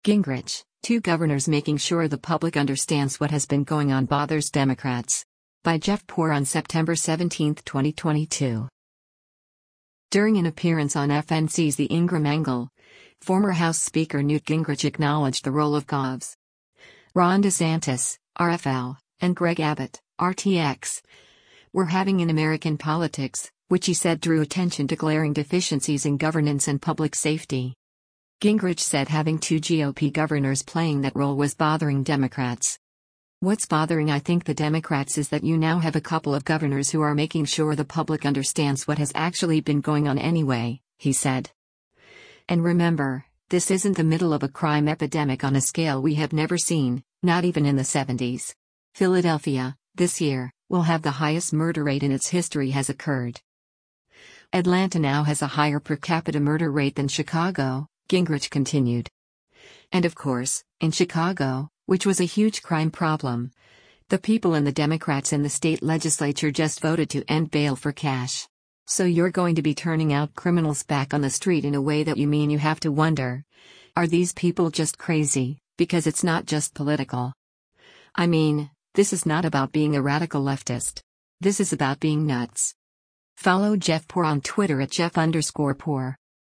Gingrich, two governors making sure the public understands what has been going on bothers Democrats. By Jeff Poor on September 17, 2022. During an appearance on FNC's The Ingraham Angle, former House Speaker Newt Gingrich acknowledged the role of Govs. Ron DeSantis, RFL, and Greg Abbott, RTX, were having in American politics, which he said drew attention to glaring deficiencies in governance and public safety. Gingrich said having two GOP governors playing that role was bothering Democrats. What's bothering I think the Democrats is that you now have a couple of governors who are making sure the public understands what has actually been going on anyway, he said. And remember, this isn't the middle of a crime epidemic on a scale we have never seen, not even in the 70s. Philadelphia, this year, will have the highest murder rate in its history has occurred. Atlanta now has a higher per capita murder rate than Chicago, Gingrich continued. And of course, in Chicago, which was a huge crime problem, the people and the Democrats in the state legislature just voted to end bail for cash. So you're going to be turning out criminals back on the street in a way that you mean you have to wonder, are these people just crazy, because it's not just political. I mean, this is not about being a radical leftist. This is about being nuts. Follow Jeff Poor on Twitter at Jeff_Poor.